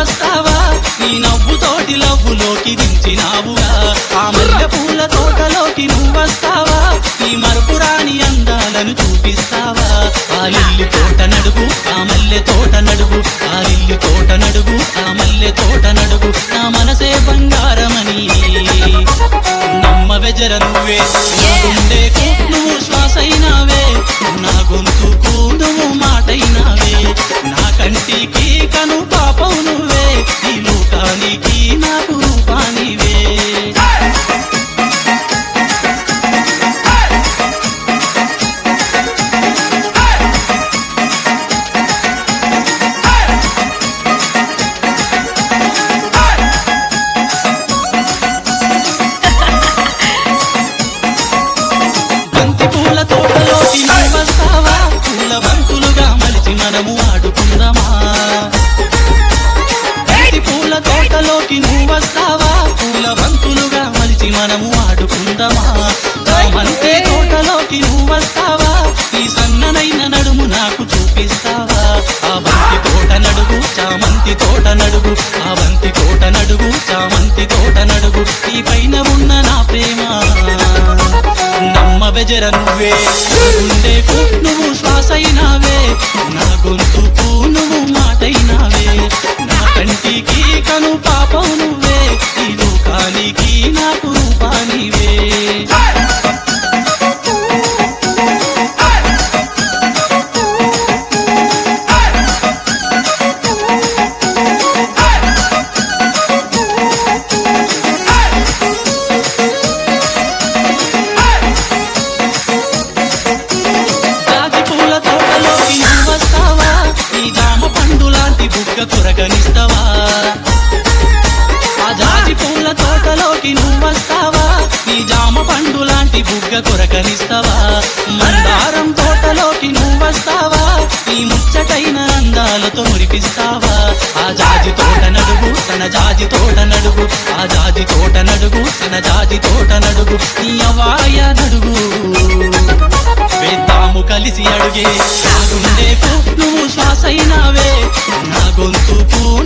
వస్తావా నీ నవ్వుతోటి లవ్వులోకి దించినావుగా ఆ మల్లె పూల తోటలోకి నువ్వొస్తావా నీ మరుపురాని అందాలను చూపిస్తావా ఆ లిల్లి తోట నడుగు ఆ మల్లె తోట నడుగు ఆ లిల్లి తోట నడుగు ఆ మల్లె తోట నడుగు నా మనసే బంగారమని నమ్మవెజర నువ్వే నా గుండెకు నువ్వు శ్వాసైనావే నా గొంతుకు నువ్వు మాటైనావే నా కంటికి కను పాపవు నువ్వే ఈ లోకానికి నాకు రూపానివే బంతి పూల తోటలోకి నువ్వొస్తావా పూల బంతులుగా మలిచి మనము ఆడుకుందామా బంతి పూల తోటలోకి నువ్వొస్తావా పూల బంతులుగా మలిచి మనము ఆడుకుందామా చామంతి తోటలోకి నువ్వొస్తావా ఈ సన్ననైన నడుము నాకు చూపిస్తావా ఆ బంతి తోట నడుగు చామంతి తోట నడుగు ఆ బంతి తోట నడుగు చామంతి తోట నడుగు ఈ పైన ఉన్న నా ప్రేమ నమ్మవెజర నువ్వే గుండెకు నువ్వు శ్వాసైనావే నా గొంతుకు నువ్వు మాటైనావే నా కంటికి కను పాపవు నువ్వే ఈ లోకానికి నాకు రూపానివే కొరగనిస్తావా ఆ జాజి పూల తోటలోకి నువ్వొస్తావా నీ జామ పండు లాంటి బుగ్గ కొరకనిస్తావా మందారం తోటలోకి నువ్వొస్తావా నీ ముచ్చటైన అందాలతో మురిపిస్తావా ఆ జాజి తోట నడుగు తన జాజి తోట నడుగు ఆ జాజి తోట నడుగు తన జాజి తోట నడుగు నీ అవాయ నడుగు వేద్దాము కలిసి అడుగే నా గుండెకు నువ్వు శ్వాసైనావే నా గొంతుకు